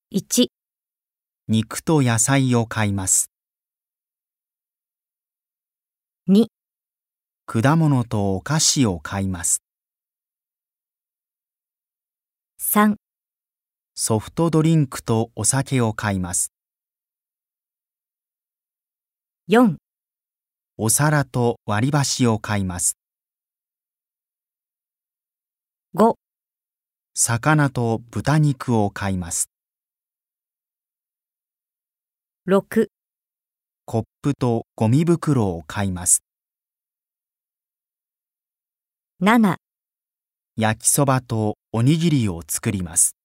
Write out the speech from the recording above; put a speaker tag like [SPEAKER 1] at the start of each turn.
[SPEAKER 1] 1、
[SPEAKER 2] 肉と野菜を買います。
[SPEAKER 1] 2、
[SPEAKER 2] 果物とお菓子を買います。
[SPEAKER 1] 3、
[SPEAKER 2] ソフトドリンクとお酒を買います。
[SPEAKER 1] 4、
[SPEAKER 2] お皿と割り箸を買います。
[SPEAKER 1] 5、
[SPEAKER 2] 魚と豚肉を買います。
[SPEAKER 1] 6、
[SPEAKER 2] コップとゴミ袋を買います。
[SPEAKER 1] 7
[SPEAKER 2] 焼きそばとおにぎりを作ります。